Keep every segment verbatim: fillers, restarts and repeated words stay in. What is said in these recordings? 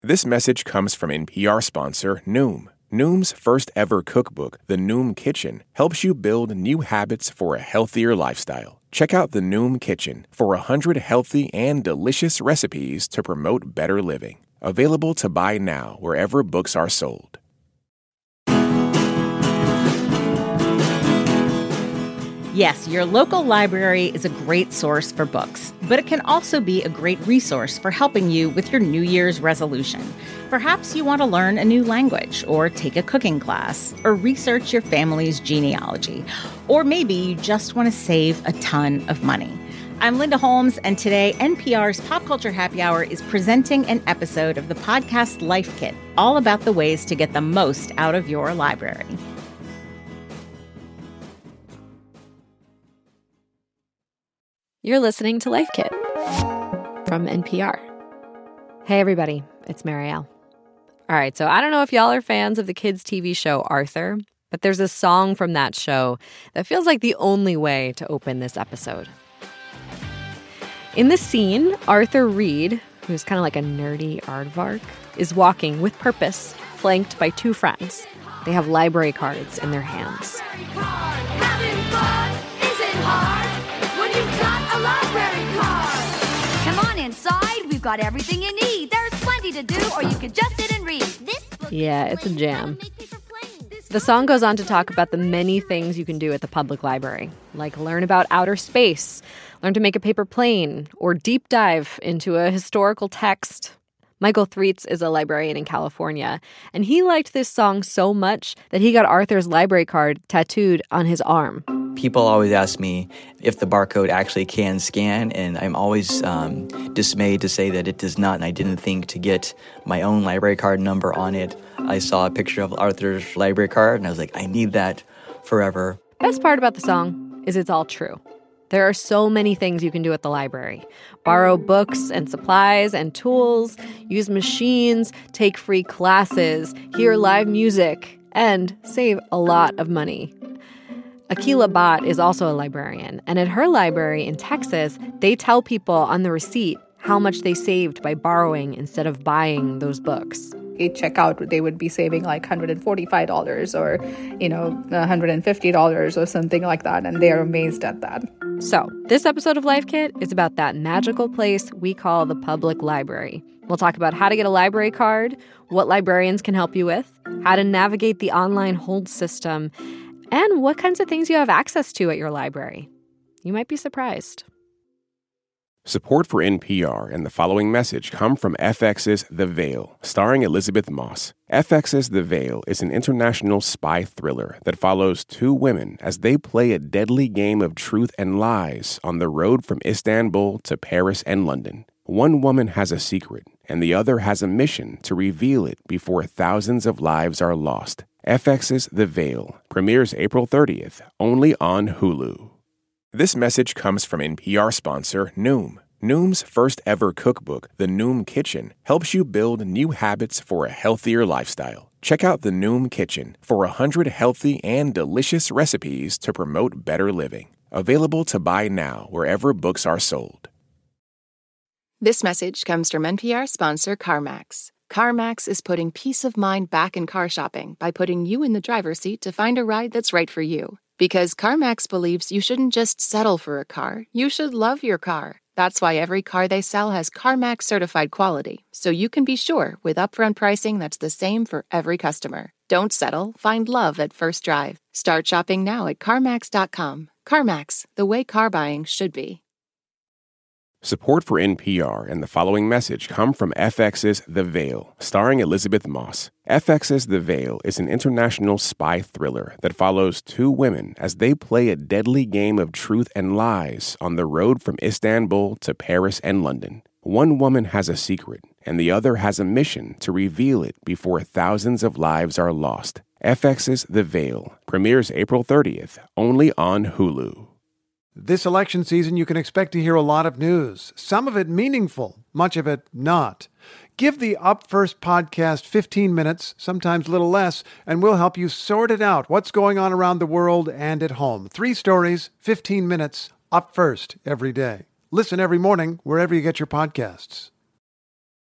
This message comes from N P R sponsor Noom. Noom's first ever cookbook, The Noom Kitchen, helps you build new habits for a healthier lifestyle. Check out The Noom Kitchen for one hundred healthy and delicious recipes to promote better living. Available to buy now wherever books are sold. Yes, your local library is a great source for books, but it can also be a great resource for helping you with your New Year's resolution. Perhaps you want to learn a new language, or take a cooking class, or research your family's genealogy. Or maybe you just want to save a ton of money. I'm Linda Holmes, and today N P R's Pop Culture Happy Hour is presenting an episode of the podcast Life Kit, all about the ways to get the most out of your library. You're listening to Life Kit from N P R. Hey, everybody. It's Marielle. All right, so I don't know if y'all are fans of the kids' T V show Arthur, but there's a song from that show that feels like the only way to open this episode. In the scene, Arthur Reed, who's kind of like a nerdy aardvark, is walking with purpose, flanked by two friends. They have library cards in their hands. Having fun isn't hard when you've got a library card. Come on inside, we've got everything you need. There's plenty to do, or you could just sit and read. This book yeah, it's a jam. The song goes on to talk about the many things you can do at the public library, like learn about outer space, learn to make a paper plane, or deep dive into a historical text. Michael Threets is a librarian in California, and he liked this song so much that he got Arthur's library card tattooed on his arm. People always ask me if the barcode actually can scan, and I'm always um, dismayed to say that it does not, and I didn't think to get my own library card number on it. I saw a picture of Arthur's library card, and I was like, I need that forever. Best part about the song is it's all true. There are so many things you can do at the library. Borrow books and supplies and tools, use machines, take free classes, hear live music, and save a lot of money. Akila Bhatt is also a librarian, and at her library in Texas, they tell people on the receipt how much they saved by borrowing instead of buying those books. At checkout, they would be saving like one hundred forty-five dollars or, you know, one hundred fifty dollars or something like that, and they are amazed at that. So, this episode of Life Kit is about that magical place we call the public library. We'll talk about how to get a library card, what librarians can help you with, how to navigate the online hold system, and what kinds of things you have access to at your library. You might be surprised. Support for N P R and the following message come from F X's The Veil, starring Elizabeth Moss. F X's The Veil is an international spy thriller that follows two women as they play a deadly game of truth and lies on the road from Istanbul to Paris and London. One woman has a secret, and the other has a mission to reveal it before thousands of lives are lost. F X's The Veil premieres April thirtieth, only on Hulu. This message comes from N P R sponsor Noom. Noom's first ever cookbook, The Noom Kitchen, helps you build new habits for a healthier lifestyle. Check out The Noom Kitchen for one hundred healthy and delicious recipes to promote better living. Available to buy now wherever books are sold. This message comes from N P R sponsor CarMax. CarMax is putting peace of mind back in car shopping by putting you in the driver's seat to find a ride that's right for you. Because CarMax believes you shouldn't just settle for a car, you should love your car. That's why every car they sell has CarMax certified quality, so you can be sure with upfront pricing that's the same for every customer. Don't settle, find love at first drive. Start shopping now at CarMax dot com. CarMax, the way car buying should be. Support for N P R and the following message come from F X's The Veil, starring Elizabeth Moss. F X's The Veil is an international spy thriller that follows two women as they play a deadly game of truth and lies on the road from Istanbul to Paris and London. One woman has a secret, and the other has a mission to reveal it before thousands of lives are lost. F X's The Veil premieres April thirtieth, only on Hulu. This election season, you can expect to hear a lot of news, some of it meaningful, much of it not. Give the Up First podcast fifteen minutes, sometimes a little less, and we'll help you sort it out, what's going on around the world and at home. Three stories, fifteen minutes, Up First every day. Listen every morning wherever you get your podcasts.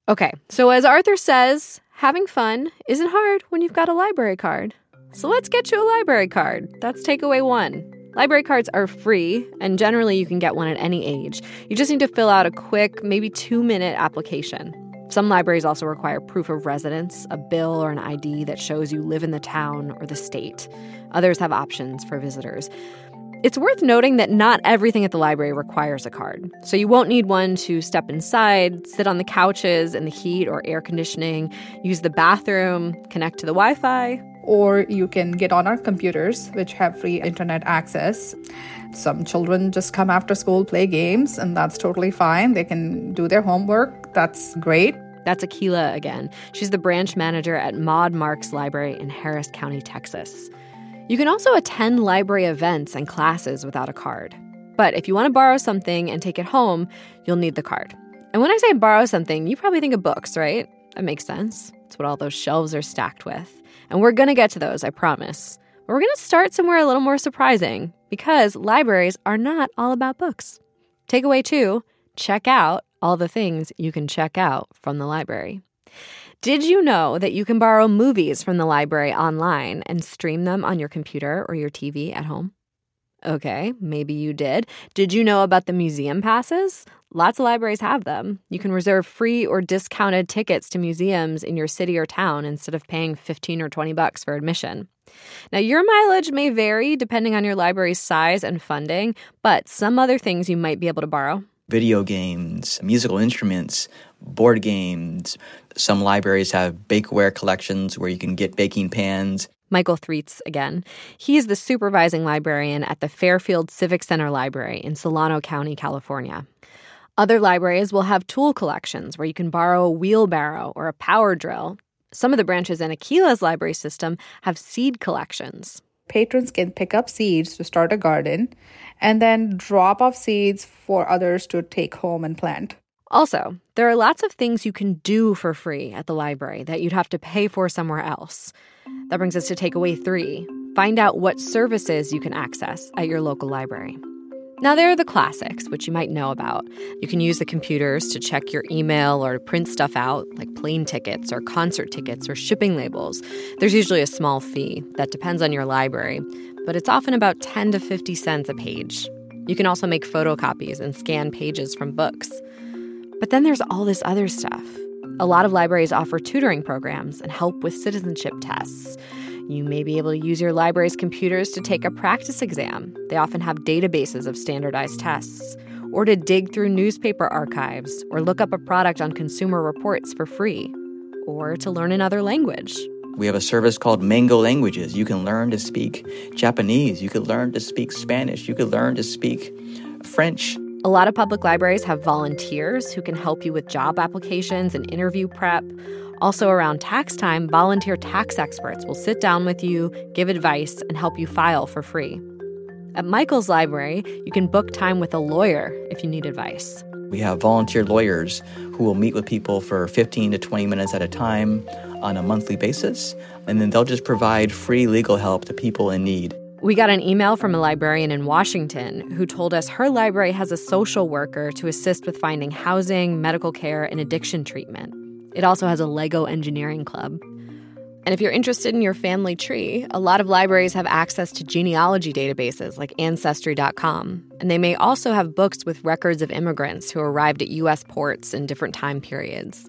Okay, so as Arthur says, having fun isn't hard when you've got a library card. So let's get you a library card. That's takeaway one. Library cards are free, and generally you can get one at any age. You just need to fill out a quick, maybe two-minute application. Some libraries also require proof of residence, a bill or an I D that shows you live in the town or the state. Others have options for visitors. It's worth noting that not everything at the library requires a card. So you won't need one to step inside, sit on the couches in the heat or air conditioning, use the bathroom, connect to the Wi-Fi. Or you can get on our computers, which have free internet access. Some children just come after school, play games, and that's totally fine. They can do their homework. That's great. That's Akila again. She's the branch manager at Maud Marks Library in Harris County, Texas. You can also attend library events and classes without a card. But if you want to borrow something and take it home, you'll need the card. And when I say borrow something, you probably think of books, right? That makes sense. It's what all those shelves are stacked with. And we're going to get to those, I promise. But we're going to start somewhere a little more surprising, because libraries are not all about books. Takeaway two, check out all the things you can check out from the library. Did you know that you can borrow movies from the library online and stream them on your computer or your T V at home? Okay, maybe you did. Did you know about the museum passes? Lots of libraries have them. You can reserve free or discounted tickets to museums in your city or town instead of paying fifteen or twenty bucks for admission. Now, your mileage may vary depending on your library's size and funding, but some other things you might be able to borrow. Video games, musical instruments, board games. Some libraries have bakeware collections where you can get baking pans. Michael Threets again. He's the supervising librarian at the Fairfield Civic Center Library in Solano County, California. Other libraries will have tool collections where you can borrow a wheelbarrow or a power drill. Some of the branches in Akila's library system have seed collections. Patrons can pick up seeds to start a garden and then drop off seeds for others to take home and plant. Also, there are lots of things you can do for free at the library that you'd have to pay for somewhere else. That brings us to takeaway three. Find out what services you can access at your local library. Now, there are the classics, which you might know about. You can use the computers to check your email or to print stuff out, like plane tickets or concert tickets or shipping labels. There's usually a small fee that depends on your library, but it's often about ten to fifty cents a page. You can also make photocopies and scan pages from books. But then there's all this other stuff. A lot of libraries offer tutoring programs and help with citizenship tests. You may be able to use your library's computers to take a practice exam. They often have databases of standardized tests. Or to dig through newspaper archives, or look up a product on Consumer Reports for free. Or to learn another language. We have a service called Mango Languages. You can learn to speak Japanese. You could learn to speak Spanish. You could learn to speak French. A lot of public libraries have volunteers who can help you with job applications and interview prep. Also, around tax time, volunteer tax experts will sit down with you, give advice, and help you file for free. At Michael's library, you can book time with a lawyer if you need advice. We have volunteer lawyers who will meet with people for fifteen to twenty minutes at a time on a monthly basis, and then they'll just provide free legal help to people in need. We got an email from a librarian in Washington who told us her library has a social worker to assist with finding housing, medical care, and addiction treatment. It also has a Lego engineering club. And if you're interested in your family tree, a lot of libraries have access to genealogy databases like Ancestry dot com. And they may also have books with records of immigrants who arrived at U S ports in different time periods.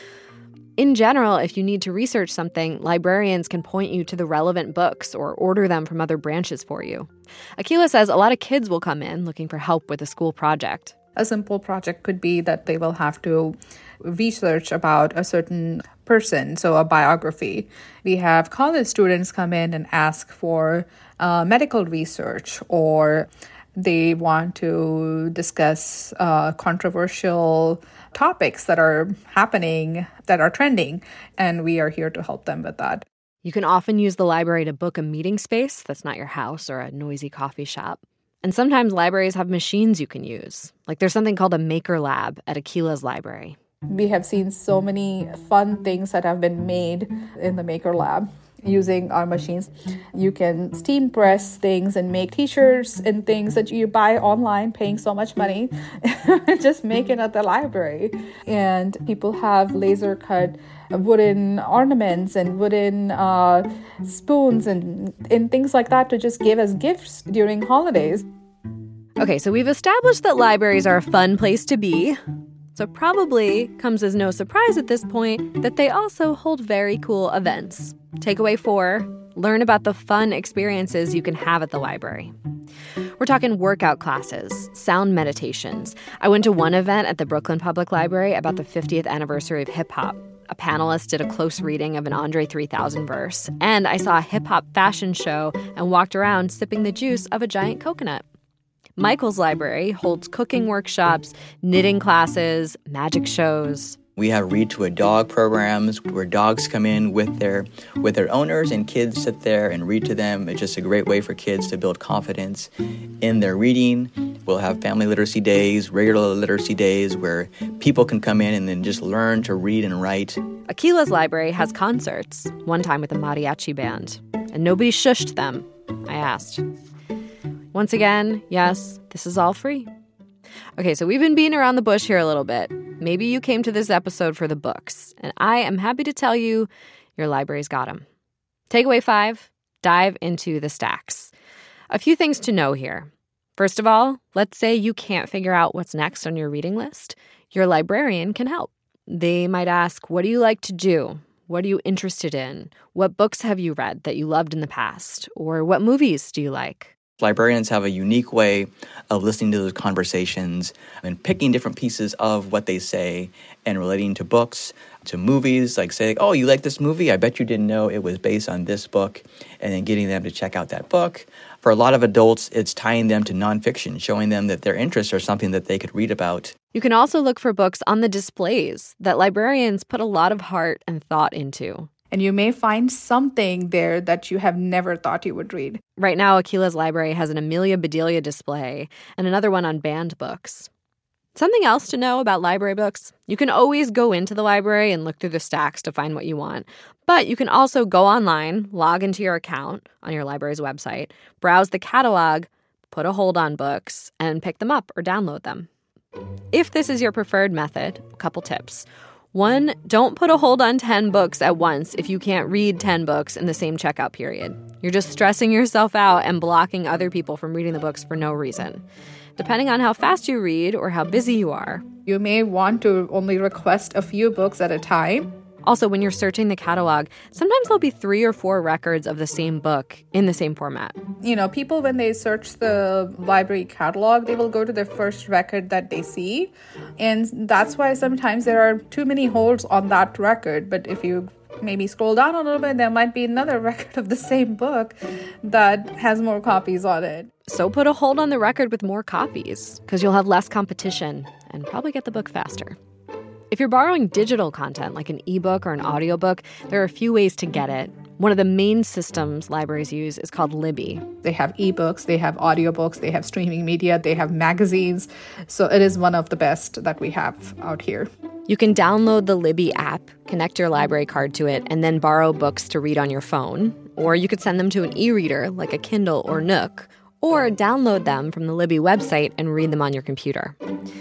In general, if you need to research something, librarians can point you to the relevant books or order them from other branches for you. Akila says a lot of kids will come in looking for help with a school project. A simple project could be that they will have to research about a certain person, so a biography. We have college students come in and ask for uh, medical research, or they want to discuss uh, controversial topics that are happening, that are trending, and we are here to help them with that. You can often use the library to book a meeting space that's not your house or a noisy coffee shop. And sometimes libraries have machines you can use. Like there's something called a Maker Lab at Akila's library. We have seen so many fun things that have been made in the Maker Lab. using our machines. You can steam press things and make t-shirts and things that you buy online, paying so much money, just make it at the library. And people have laser cut wooden ornaments and wooden uh, spoons and, and things like that to just give as gifts during holidays. Okay, so we've established that libraries are a fun place to be. So it probably comes as no surprise at this point that they also hold very cool events. Takeaway four, learn about the fun experiences you can have at the library. We're talking workout classes, sound meditations. I went to one event at the Brooklyn Public Library about the fiftieth anniversary of hip-hop. A panelist did a close reading of an Andre three thousand verse, and I saw a hip-hop fashion show and walked around sipping the juice of a giant coconut. Michael's library holds cooking workshops, knitting classes, magic shows. We have read to a dog programs where dogs come in with their with their owners and kids sit there and read to them. It's just a great way for kids to build confidence in their reading. We'll have family literacy days, regular literacy days where people can come in and then just learn to read and write. Akila's library has concerts, one time with a mariachi band. And nobody shushed them, I asked. Once again, yes, this is all free. Okay, so we've been beating around the bush here a little bit. Maybe you came to this episode for the books, and I am happy to tell you your library's got them. Takeaway five, dive into the stacks. A few things to know here. First of all, let's say you can't figure out what's next on your reading list. Your librarian can help. They might ask, what do you like to do? What are you interested in? What books have you read that you loved in the past? Or what movies do you like? Librarians have a unique way of listening to those conversations and picking different pieces of what they say and relating to books, to movies, like saying, oh, you like this movie? I bet you didn't know it was based on this book, and then getting them to check out that book. For a lot of adults, it's tying them to nonfiction, showing them that their interests are something that they could read about. You can also look for books on the displays that librarians put a lot of heart and thought into. And you may find something there that you have never thought you would read. Right now, Akila's library has an Amelia Bedelia display and another one on banned books. Something else to know about library books, you can always go into the library and look through the stacks to find what you want. But you can also go online, log into your account on your library's website, browse the catalog, put a hold on books, and pick them up or download them. If this is your preferred method, a couple tips. One, don't put a hold on ten books at once if you can't read ten books in the same checkout period. You're just stressing yourself out and blocking other people from reading the books for no reason. Depending on how fast you read or how busy you are. You may want to only request a few books at a time. Also, when you're searching the catalog, sometimes there'll be three or four records of the same book in the same format. You know, people, when they search the library catalog, they will go to the first record that they see. And that's why sometimes there are too many holds on that record. But if you maybe scroll down a little bit, there might be another record of the same book that has more copies on it. So put a hold on the record with more copies, because you'll have less competition and probably get the book faster. If you're borrowing digital content, like an ebook or an audiobook, there are a few ways to get it. One of the main systems libraries use is called Libby. They have ebooks, they have audiobooks, they have streaming media, they have magazines. So it is one of the best that we have out here. You can download the Libby app, connect your library card to it, and then borrow books to read on your phone. Or you could send them to an e-reader like a Kindle or Nook, or download them from the Libby website and read them on your computer.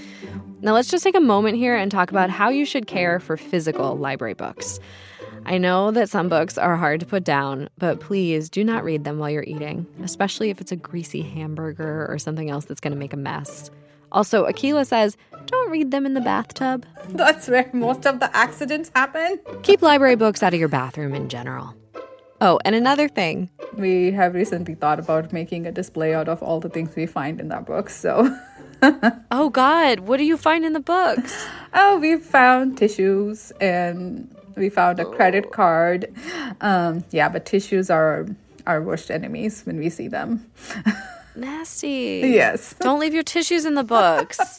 Now let's just take a moment here and talk about how you should care for physical library books. I know that some books are hard to put down, but please do not read them while you're eating, especially if it's a greasy hamburger or something else that's going to make a mess. Also, Akila says, don't read them in the bathtub. That's where most of the accidents happen. Keep library books out of your bathroom in general. Oh, and another thing. We have recently thought about making a display out of all the things we find in that book, so... Oh, God, what do you find in the books? Oh, we found tissues and we found a credit card. Um, yeah, but tissues are our worst enemies when we see them. Nasty. Yes. Don't leave your tissues in the books.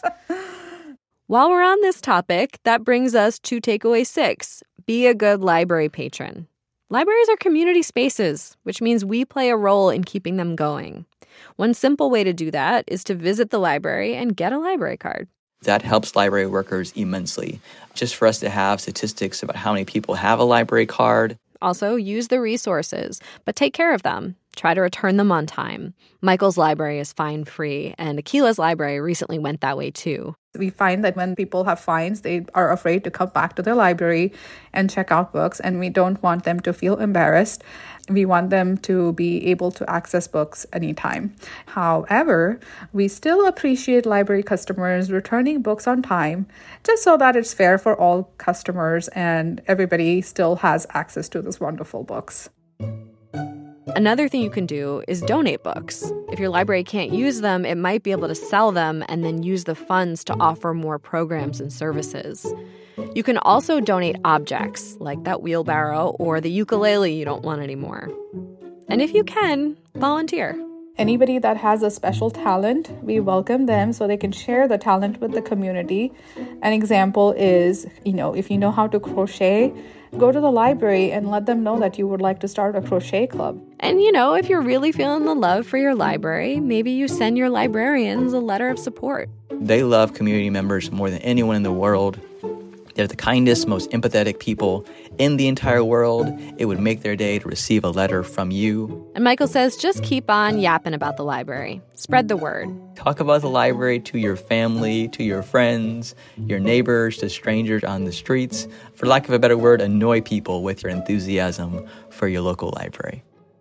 While we're on this topic, that brings us to takeaway six. Be a good library patron. Libraries are community spaces, which means we play a role in keeping them going. One simple way to do that is to visit the library and get a library card. That helps library workers immensely. Just for us to have statistics about how many people have a library card. Also, use the resources, but take care of them. Try to return them on time. Michael's library is fine-free, and Akila's library recently went that way too. We find that when people have fines, they are afraid to come back to their library and check out books, and we don't want them to feel embarrassed. We want them to be able to access books anytime. However, we still appreciate library customers returning books on time, just so that it's fair for all customers and everybody still has access to these wonderful books. Another thing you can do is donate books. If your library can't use them, it might be able to sell them and then use the funds to offer more programs and services. You can also donate objects, like that wheelbarrow or the ukulele you don't want anymore. And if you can, volunteer. Anybody that has a special talent, we welcome them so they can share the talent with the community. An example is, you know, if you know how to crochet, go to the library and let them know that you would like to start a crochet club. And, you know, if you're really feeling the love for your library, maybe you send your librarians a letter of support. They love community members more than anyone in the world. They're the kindest, most empathetic people in the entire world. It would make their day to receive a letter from you. And Michael says just keep on yapping about the library. Spread the word. Talk about the library to your family, to your friends, your neighbors, to strangers on the streets. For lack of a better word, annoy people with your enthusiasm for your local library.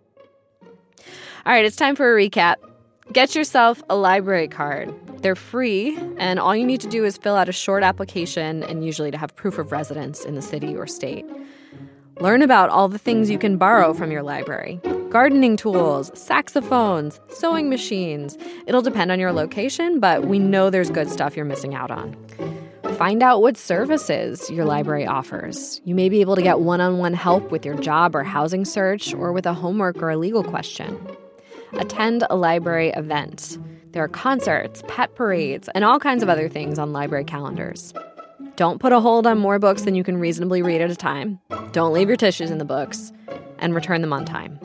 All right, it's time for a recap. Get yourself a library card. They're free, and all you need to do is fill out a short application and usually to have proof of residence in the city or state. Learn about all the things you can borrow from your library. Gardening tools, saxophones, sewing machines. It'll depend on your location, but we know there's good stuff you're missing out on. Find out what services your library offers. You may be able to get one-on-one help with your job or housing search or with a homework or a legal question. Attend a library event. There are concerts, pet parades, and all kinds of other things on library calendars. Don't put a hold on more books than you can reasonably read at a time. Don't leave your tissues in the books, and return them on time.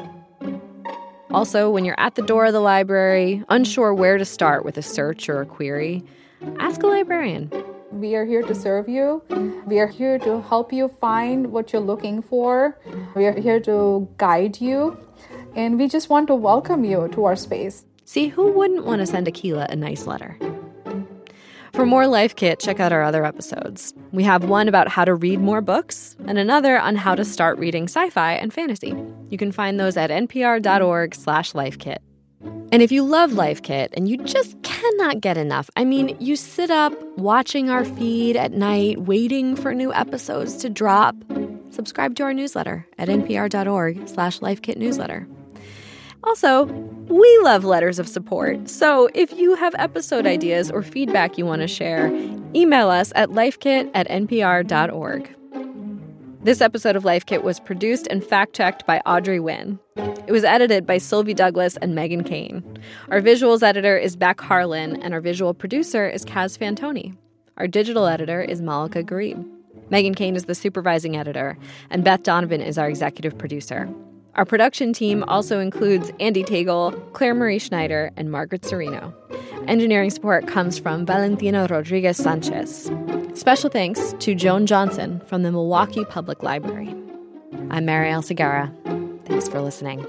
Also, when you're at the door of the library, unsure where to start with a search or a query, ask a librarian. We are here to serve you. We are here to help you find what you're looking for. We are here to guide you. And we just want to welcome you to our space. See, who wouldn't want to send Akila a nice letter? For more Life Kit, check out our other episodes. We have one about how to read more books and another on how to start reading sci-fi and fantasy. You can find those at npr.org slash lifekit. And if you love Life Kit and you just cannot get enough, I mean, you sit up watching our feed at night, waiting for new episodes to drop, subscribe to our newsletter at npr.org slash lifekit newsletter. Also, we love letters of support, so if you have episode ideas or feedback you want to share, email us at lifekit at npr.org. This episode of Life Kit was produced and fact-checked by Audrey Wynn. It was edited by Sylvie Douglas and Megan Kane. Our visuals editor is Beck Harlan, and our visual producer is Kaz Fantoni. Our digital editor is Malika Garib. Megan Kane is the supervising editor, and Beth Donovan is our executive producer. Our production team also includes Andy Tagle, Claire Marie Schneider, and Margaret Serino. Engineering support comes from Valentina Rodriguez Sanchez. Special thanks to Joan Johnson from the Milwaukee Public Library. I'm Marielle Segarra. Thanks for listening.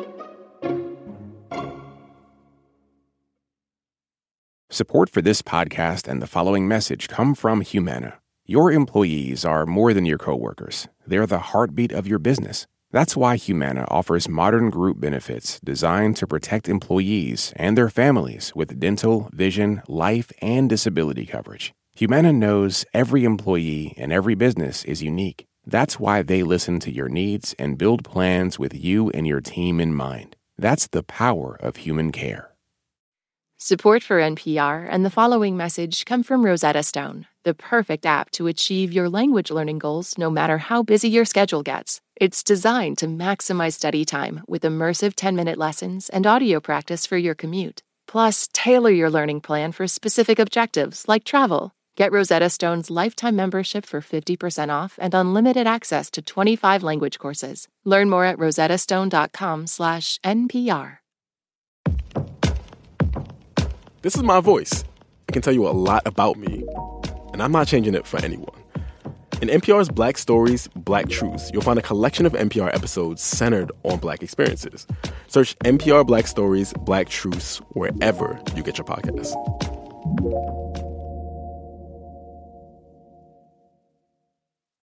Support for this podcast and the following message come from Humana. Your employees are more than your coworkers. They're the heartbeat of your business. That's why Humana offers modern group benefits designed to protect employees and their families with dental, vision, life, and disability coverage. Humana knows every employee and every business is unique. That's why they listen to your needs and build plans with you and your team in mind. That's the power of human care. Support for N P R and the following message come from Rosetta Stone, the perfect app to achieve your language learning goals no matter how busy your schedule gets. It's designed to maximize study time with immersive ten-minute lessons and audio practice for your commute. Plus, tailor your learning plan for specific objectives like travel. Get Rosetta Stone's lifetime membership for fifty percent off and unlimited access to twenty-five language courses. Learn more at rosettastone.com slash NPR. This is my voice. It can tell you a lot about me, and I'm not changing it for anyone. In N P R's Black Stories, Black Truths, you'll find a collection of N P R episodes centered on Black experiences. Search N P R Black Stories, Black Truths wherever you get your podcasts.